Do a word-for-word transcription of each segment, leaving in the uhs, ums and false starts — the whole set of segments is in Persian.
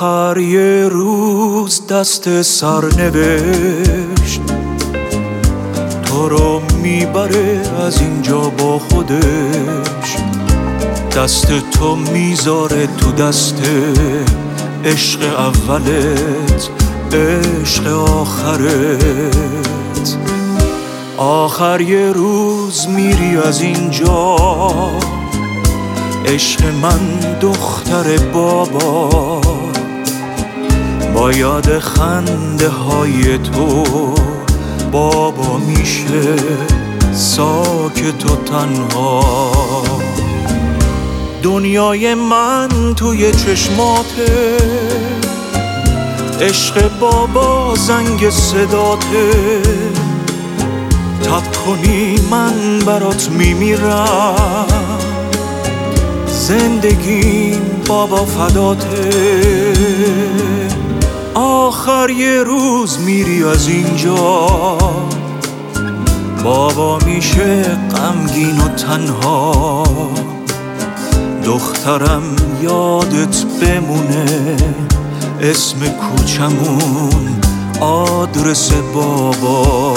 آخر یه روز دست سرنوشت تو رو میبره از اینجا با خودش، دست تو میذاره تو دست عشق اولت، عشق آخرت. آخر یه روز میری از اینجا، عشق من دختر بابا، با یاد خنده های تو بابا میشه ساکت و تنها. دنیای من توی چشماته، عشق بابا زنگ صداته، تب کنی من برات میمیرم، زندگیم بابا فداته. آخر یه روز میری از اینجا، بابا میشه غمگین و تنها. دخترم یادت بمونه، اسم کوچمون آدرس بابا.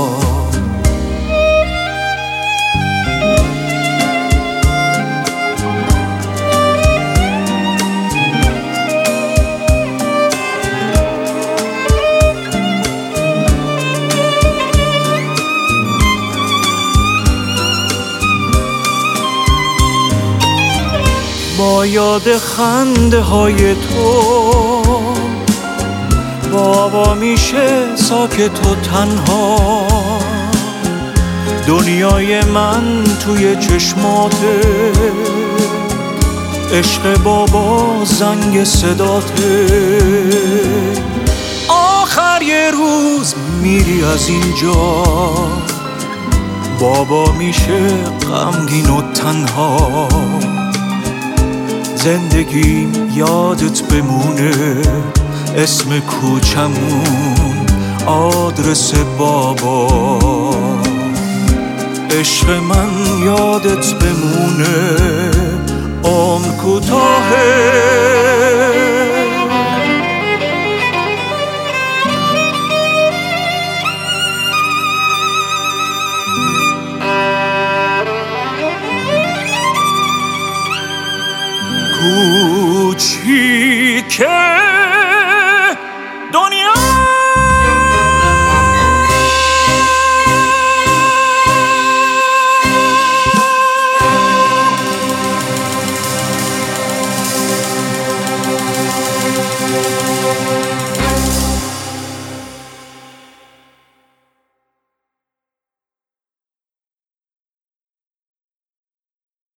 با یاد خنده های تو بابا میشه ساکت و تنها. دنیای من توی چشماته، عشق بابا زنگ صداته. آخر یه روز میری از اینجا، بابا میشه غمگین و تنها. زندگیم یادت بمونه، اسم کوچمون آدرس بابا. عشق من یادت بمونه، عمر کوتاهه. کوچیکه دنیا